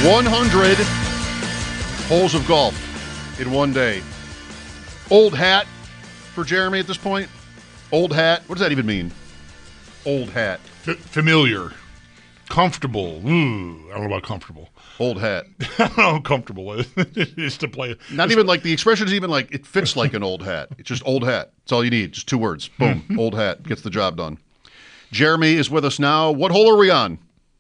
100 holes of golf in one day. Old hat for Jeremy at this point? Old hat? What does that even mean? Old hat. Familiar. Comfortable. Ooh, I don't know about comfortable. Old hat. I don't know how comfortable it is to play. Not even like the expression is even like it fits like an old hat. It's just old hat. That's all you need. Just 2 words. Boom. Old hat gets the job done. Jeremy is with us now. What hole are we on?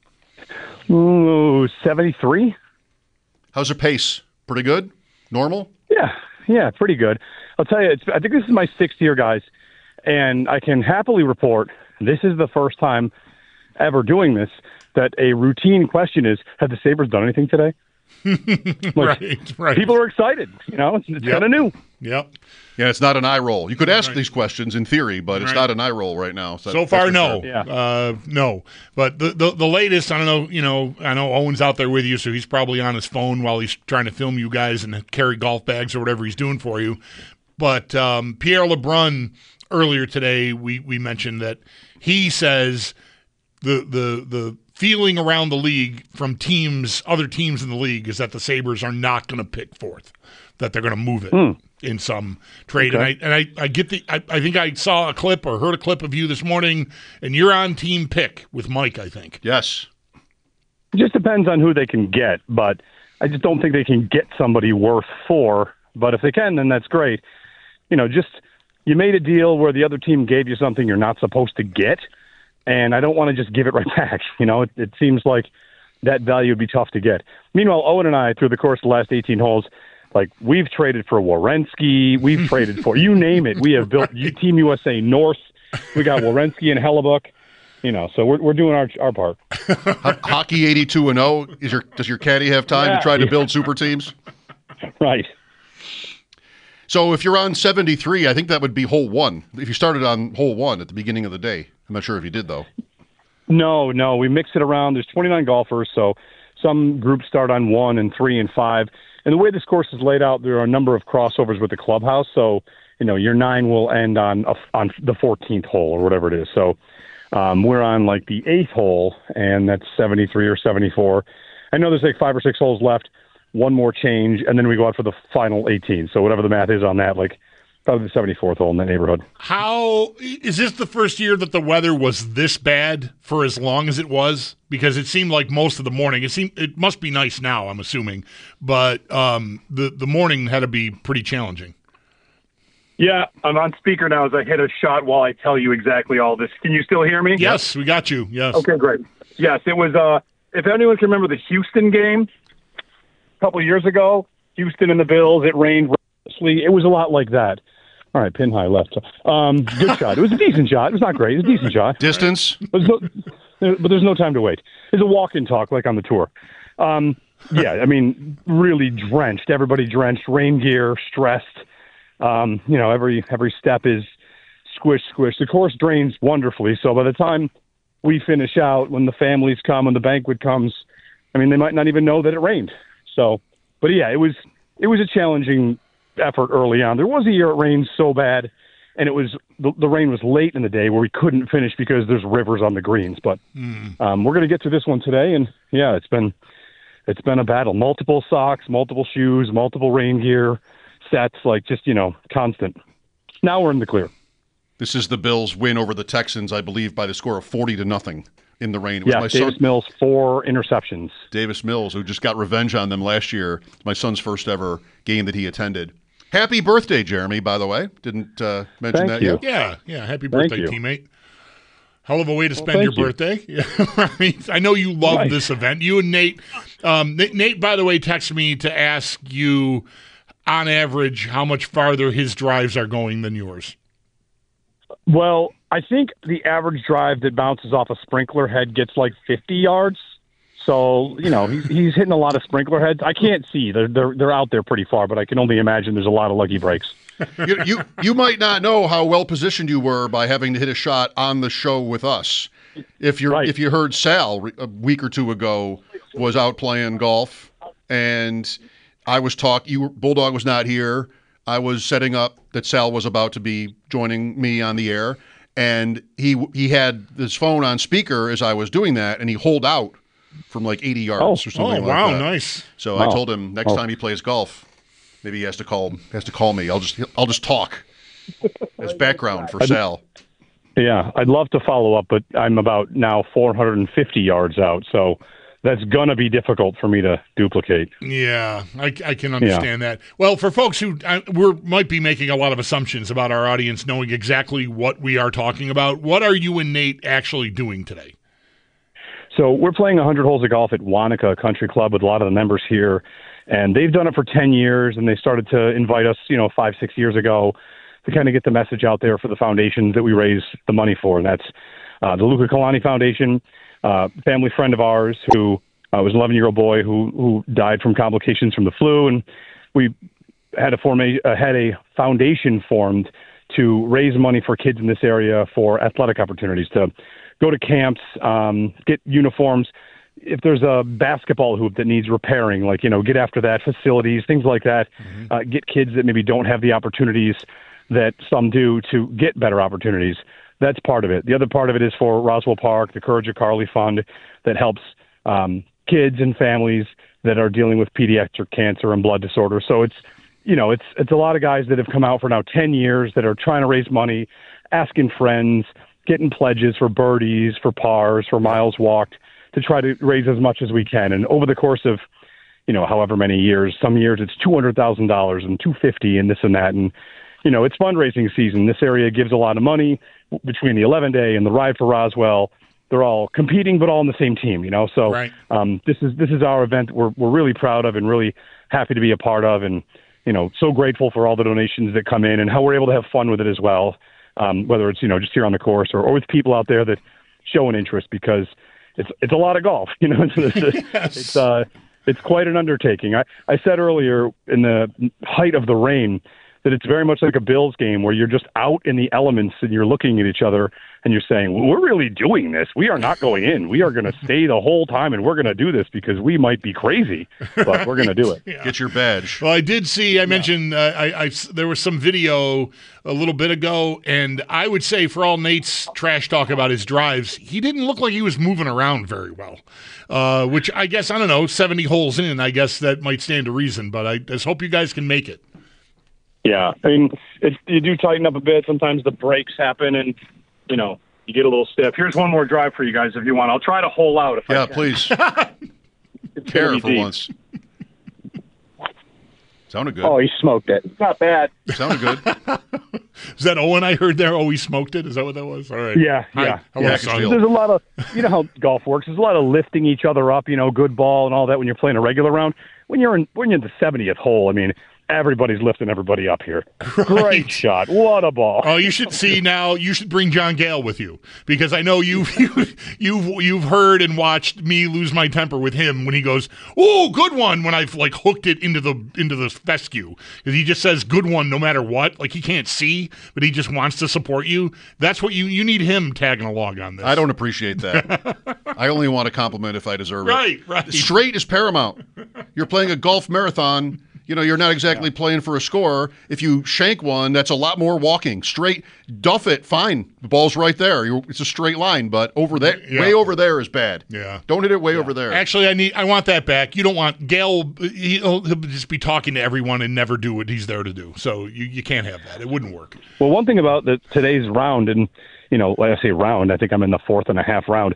Ooh, 73? How's your pace? Pretty good? Normal? Yeah, pretty good. I'll tell you, I think this is my 6th year, guys, and I can happily report this is the first time ever doing this that a routine question is, have the Sabres done anything today? Right. People are excited. It's kind of new. Yep. Yeah, it's not an eye roll. You could ask these questions in theory, but it's not an eye roll right now. So far, no. Sure. Yeah. No. But the latest, I don't know, I know Owen's out there with you, so he's probably on his phone while he's trying to film you guys and carry golf bags or whatever he's doing for you. But Pierre LeBrun, earlier today, we mentioned that he says the feeling around the league from other teams in the league is that the Sabres are not going to pick fourth, that they're going to move it in some trade. Okay. And I get I think I saw a clip or heard a clip of you this morning, and you're on team pick with Mike, I think. Yes. It just depends on who they can get, but I just don't think they can get somebody worth 4. But if they can, then that's great. You made a deal where the other team gave you something you're not supposed to get, and I don't want to just give it right back. It seems like that value would be tough to get. Meanwhile, Owen and I, through the course of the last 18 holes, we've traded for Werenski, we've traded for you name it. We have built Team USA North. We got Werenski and Hellebuck. So we're doing our part. Hockey 82-0. Does your caddy have time to try to build super teams? Right. So if you're on 73, I think that would be hole 1. If you started on hole 1 at the beginning of the day. I'm not sure if you did, though. No. We mix it around. There's 29 golfers, so some groups start on 1 and 3 and 5. And the way this course is laid out, there are a number of crossovers with the clubhouse. So, your 9 will end on the 14th hole or whatever it is. So we're on the 8th hole, and that's 73 or 74. I know there's 5 or 6 holes left. One more change, and then we go out for the final 18. So whatever the math is on that, probably the 74th hole in that neighborhood. How is this the first year that the weather was this bad for as long as it was? Because it seemed like most of the morning. It must be nice now, I'm assuming, but the morning had to be pretty challenging. Yeah, I'm on speaker now as I hit a shot while I tell you exactly all this. Can you still hear me? Yes, we got you. Yes. Okay, great. Yes, it was. If anyone can remember the Houston game a couple of years ago, Houston and the Bills, it rained recklessly. It was a lot like that. All right, pin high left. Good shot. It was a decent shot. It was not great. It was a decent shot. Distance? But there's no time to wait. It's a walk-in talk like on the tour. Really drenched. Everybody drenched. Rain gear, stressed. Every step is squish. The course drains wonderfully. So by the time we finish out, when the families come, when the banquet comes, they might not even know that it rained. So, but yeah, it was a challenging effort early on. There was a year it rained so bad, and it was the rain was late in the day where we couldn't finish because there's rivers on the greens. But we're going to get to this one today, and yeah, it's been a battle. Multiple socks, multiple shoes, multiple rain gear sets, constant. Now we're in the clear. This is the Bills' win over the Texans, I believe, by the score of 40-0 in the rain. It was my Davis Mills, 4 interceptions. Davis Mills, who just got revenge on them last year. My son's first ever game that he attended. Happy birthday, Jeremy, by the way. Didn't mention that yet. Yeah. Happy birthday, teammate. Hell of a way to spend your birthday. I know you love this event. You and Nate. Nate, by the way, texted me to ask you, on average, how much farther his drives are going than yours. Well, I think the average drive that bounces off a sprinkler head gets 50 yards. So, he's hitting a lot of sprinkler heads. I can't see. They're out there pretty far, but I can only imagine there's a lot of lucky breaks. You might not know how well positioned you were by having to hit a shot on the show with us. If you heard Sal a week or two ago was out playing golf, and I was Bulldog was not here. I was setting up that Sal was about to be joining me on the air, and he had his phone on speaker as I was doing that, and he holed out from like 80 yards or something like wow, that. nice. So I told him next time he plays golf, maybe he has to call me. I'll just talk as background for Sal. Yeah, I'd love to follow up, but I'm about now 450 yards out, so that's going to be difficult for me to duplicate. Yeah, I can understand that. Well, for folks who might be making a lot of assumptions about our audience knowing exactly what we are talking about, what are you and Nate actually doing today? So we're playing 100 holes of golf at Wanaka Country Club with a lot of the members here, and they've done it for 10 years, and they started to invite us, 5-6 years ago to kind of get the message out there for the foundations that we raise the money for, and that's the Luca Kalani Foundation, family friend of ours who was an 11-year-old boy who died from complications from the flu, and we had a foundation formed to raise money for kids in this area for athletic opportunities, to go to camps, get uniforms. If there's a basketball hoop that needs repairing, get after that, facilities, things like that, get kids that maybe don't have the opportunities that some do to get better opportunities. That's part of it. The other part of it is for Roswell Park, the Courage of Carly Fund, that helps kids and families that are dealing with pediatric cancer and blood disorders. So it's a lot of guys that have come out for now 10 years that are trying to raise money, asking friends, getting pledges for birdies, for pars, for miles walked, to try to raise as much as we can. And over the course of, however many years, some years it's $200,000 and $250,000 and this and that. And, it's fundraising season. This area gives a lot of money between the 11-day and the Ride for Roswell. They're all competing, but all on the same team, So right. This is our event we're really proud of and really happy to be a part of, and so grateful for all the donations that come in and how we're able to have fun with it as well. Whether it's just here on the course or with people out there that show an interest, because it's a lot of golf. It's quite an undertaking. I said earlier in the height of the rain that it's very much like a Bills game where you're just out in the elements and you're looking at each other and you're saying, well, we're really doing this. We are not going in. We are going to stay the whole time, and we're going to do this because we might be crazy, but we're going to do it. Yeah. Get your badge. Well, I did see, I mentioned there was some video a little bit ago, and I would say for all Nate's trash talk about his drives, he didn't look like he was moving around very well, which I guess, 70 holes in, I guess that might stand to reason, but I just hope you guys can make it. Yeah, I mean, you do tighten up a bit. Sometimes the breaks happen, and you get a little stiff. Here's one more drive for you guys if you want. I'll try to hole out if I can. Yeah, please. Care for once. Sounded good. Oh, he smoked it. It's not bad. Sounded good. Is that Owen I heard there? Oh, he smoked it? Is that what that was? All right. Yeah. Hello, son. There's a lot of, how golf works. There's a lot of lifting each other up, good ball and all that when you're playing a regular round. When you're in the 70th hole, I mean, everybody's lifting everybody up here. Right. Great shot. What a ball. Oh, you should see now. You should bring John Gale with you, because I know you've heard and watched me lose my temper with him when he goes, "Oh, good one," when I've hooked it into the fescue, because he just says "good one" no matter what. He can't see, but he just wants to support you. That's what you need him tagging along on this. I don't appreciate that. I only want a compliment if I deserve it. Right. Straight is paramount. You're playing a golf marathon. You're not exactly playing for a score. If you shank one, that's a lot more walking. Straight, duff it, fine. The ball's right there. It's a straight line, but over there, way over there is bad. Yeah. Don't hit it way over there. Actually, I want that back. You don't want Gale. He'll just be talking to everyone and never do what he's there to do. So you can't have that. It wouldn't work. Well, one thing about today's round, and when I say round, I think I'm in the 4th and a half round.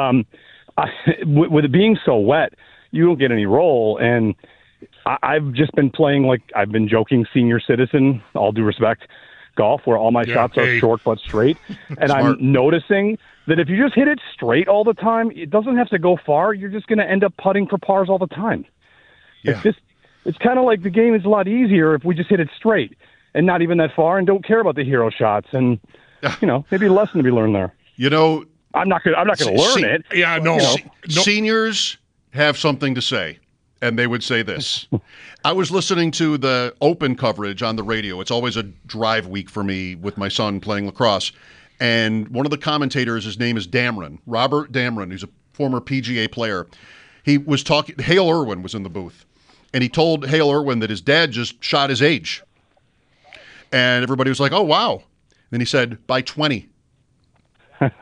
With it being so wet, you don't get any roll, and I've just been playing I've been joking senior citizen, all due respect, golf, where all my shots are short but straight. And I'm noticing that if you just hit it straight all the time, it doesn't have to go far. You're just going to end up putting for pars all the time. Yeah. It's kind of like the game is a lot easier if we just hit it straight and not even that far and don't care about the hero shots. And, maybe a lesson to be learned there. I'm not going to learn it. Yeah, no. Seniors have something to say. And they would say this. I was listening to the Open coverage on the radio. It's always a drive week for me with my son playing lacrosse. And one of the commentators, his name is Damron, Robert Damron, who's a former PGA player. He was talking, Hale Irwin was in the booth. And he told Hale Irwin that his dad just shot his age. And everybody was like, oh, wow. Then he said, by 20.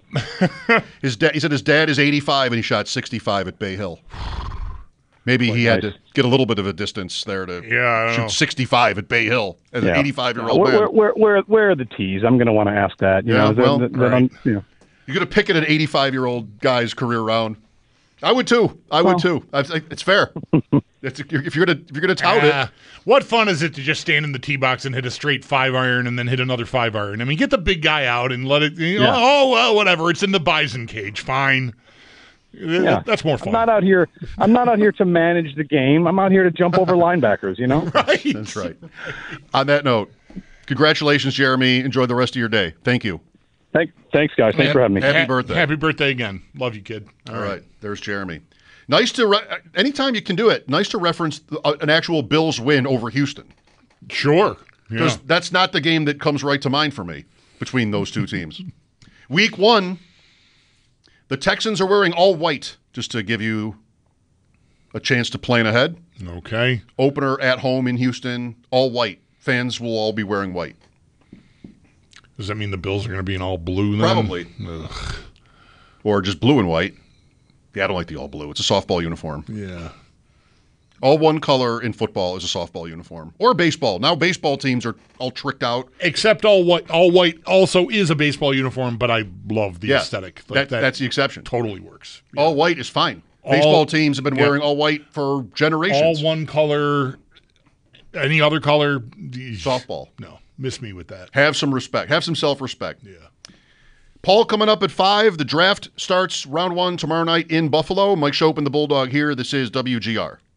He said his dad is 85 and he shot 65 at Bay Hill. Maybe he had to get a little bit of a distance there to shoot 65 at Bay Hill as an 85-year-old man. Where are the tees? I'm going to want to ask that. You know, You're going to pick at an 85-year-old guy's career round. I would too. It's fair. If you're gonna tout it. What fun is it to just stand in the tee box and hit a straight 5-iron and then hit another 5-iron? I mean, get the big guy out and let it. Oh well, whatever. It's in the bison cage. Fine. Yeah. That's more fun. I'm not out here to manage the game. I'm out here to jump over linebackers. You know. Right. That's right. On that note, congratulations, Jeremy. Enjoy the rest of your day. Thank you. Thanks, guys. Thanks for having me. Happy birthday. Happy birthday again. Love you, kid. All right. There's Jeremy. Nice to anytime you can do it. Nice to reference an actual Bills win over Houston. Sure, because that's not the game that comes right to mind for me between those two teams. Week 1, the Texans are wearing all white, just to give you a chance to plan ahead. Okay. Opener at home in Houston, all white. Fans will all be wearing white. Does that mean the Bills are going to be in all blue then? Probably. Ugh. Or just blue and white. Yeah, I don't like the all blue. It's a softball uniform. Yeah. All one color in football is a softball uniform. Or baseball. Now baseball teams are all tricked out. Except all white. All white also is a baseball uniform, but I love the aesthetic. That's the exception. Totally works. Yeah. All white is fine. Baseball teams have been wearing all white for generations. All one color. Any other color. Softball. No. Miss me with that. Have some respect. Have some self-respect. Yeah. Paul coming up at 5. The draft starts round 1 tomorrow night in Buffalo. Mike Schopp and the Bulldog here. This is WGR.